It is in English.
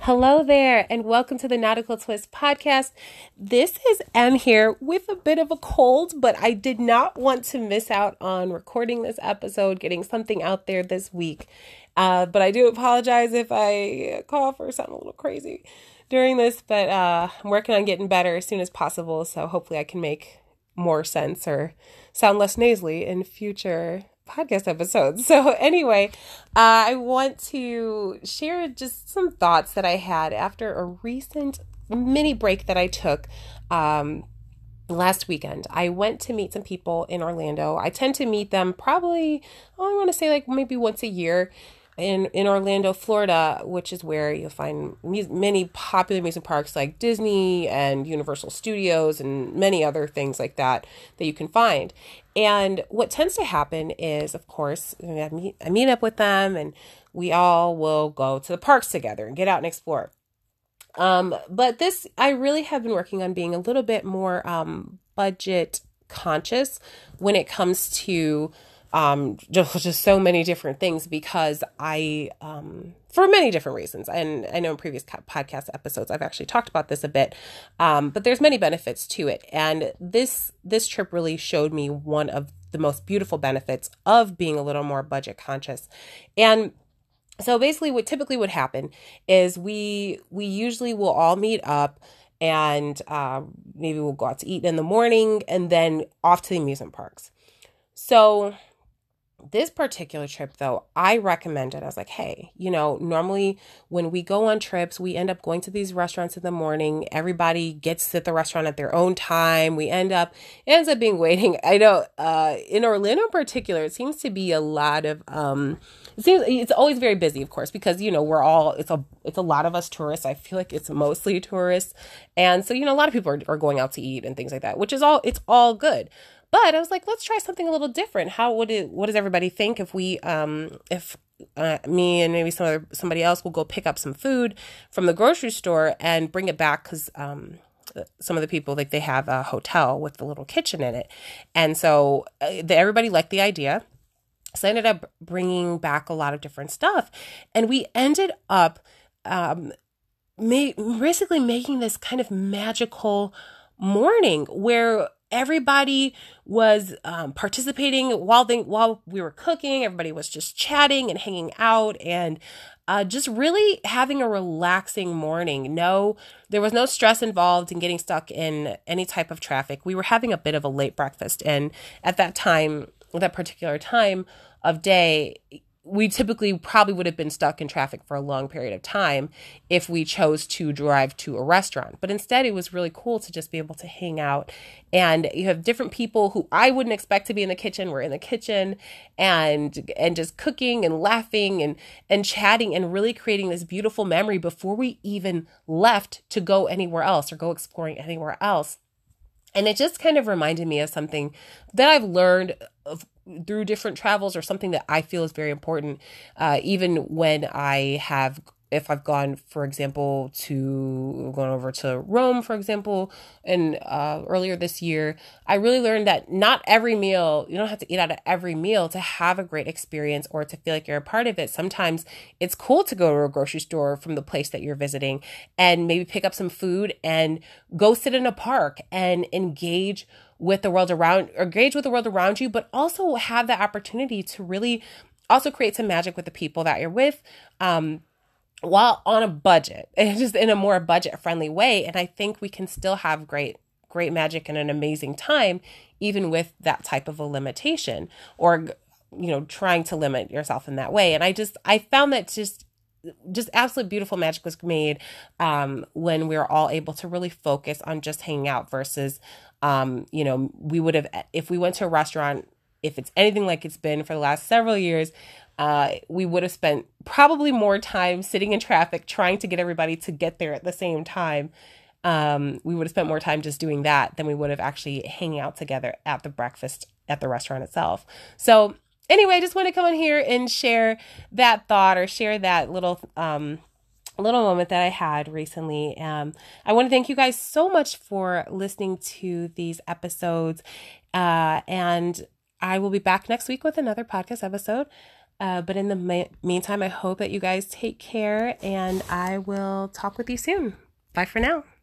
Hello there, and welcome to the Nautical Twist podcast. This is Em here with a bit of a cold, but I did not want to miss out on recording this episode, getting something out there this week. But I do apologize if I cough or sound a little crazy during this, but I'm working on getting better as soon as possible, so hopefully I can make more sense or sound less nasally in future podcast episodes. So anyway, I want to share just some thoughts that I had after a recent mini break that I took last weekend. I went to meet some people in Orlando. I tend to meet them probably, I want to say like maybe once a year in Orlando, Florida, which is where you'll find many popular amusement parks like Disney and Universal Studios and many other things like that you can find. And what tends to happen is, of course, I meet up with them and we all will go to the parks together and get out and explore. But this, I really have been working on being a little bit more budget conscious when it comes to just so many different things, because for many different reasons, and I know in previous podcast episodes I've actually talked about this a bit, but there's many benefits to it, and this trip really showed me one of the most beautiful benefits of being a little more budget conscious. And so basically what typically would happen is we usually will all meet up and maybe we'll go out to eat in the morning and then off to the amusement parks. So this particular trip, though, I recommended. I was like, hey, normally when we go on trips, we end up going to these restaurants in the morning. Everybody gets at the restaurant at their own time. It ends up being waiting. I know in Orlando in particular, it seems to be a lot of, it's always very busy, of course, because, it's a lot of us tourists. I feel like it's mostly tourists. And so, a lot of people are going out to eat and things like that, which is it's all good. But I was like, let's try something a little different. What does everybody think if me and maybe somebody else will go pick up some food from the grocery store and bring it back? Because some of the people, like, they have a hotel with a little kitchen in it. And so everybody liked the idea. So I ended up bringing back a lot of different stuff. And we ended up basically making this kind of magical morning where everybody was participating while we were cooking. Everybody was just chatting and hanging out and just really having a relaxing morning. No, there was no stress involved in getting stuck in any type of traffic. We were having a bit of a late breakfast, and at that particular time of day, we typically probably would have been stuck in traffic for a long period of time if we chose to drive to a restaurant. But instead, it was really cool to just be able to hang out. And you have different people who I wouldn't expect to be in the kitchen. We're in the kitchen and just cooking and laughing and chatting and really creating this beautiful memory before we even left to go anywhere else or go exploring anywhere else. And it just kind of reminded me of something that I've learned through different travels, or something that I feel is very important, even when if I've gone, for example, going over to Rome, for example, and earlier this year, I really learned that not every meal, you don't have to eat out of every meal to have a great experience or to feel like you're a part of it. Sometimes it's cool to go to a grocery store from the place that you're visiting and maybe pick up some food and go sit in a park and engage with the world around you, but also have the opportunity to really also create some magic with the people that you're with, while on a budget, and just in a more budget friendly way. And I think we can still have great magic and an amazing time, even with that type of a limitation, or, trying to limit yourself in that way. And I found that just absolute beautiful magic was made when we were all able to really focus on just hanging out versus, we would have, if we went to a restaurant, if it's anything like it's been for the last several years, we would have spent probably more time sitting in traffic trying to get everybody to get there at the same time. We would have spent more time just doing that than we would have actually hanging out together at the breakfast at the restaurant itself. So anyway, I just want to come on here and share that thought, or share that little moment that I had recently. I want to thank you guys so much for listening to these episodes. And I will be back next week with another podcast episode. But in the meantime, I hope that you guys take care, and I will talk with you soon. Bye for now.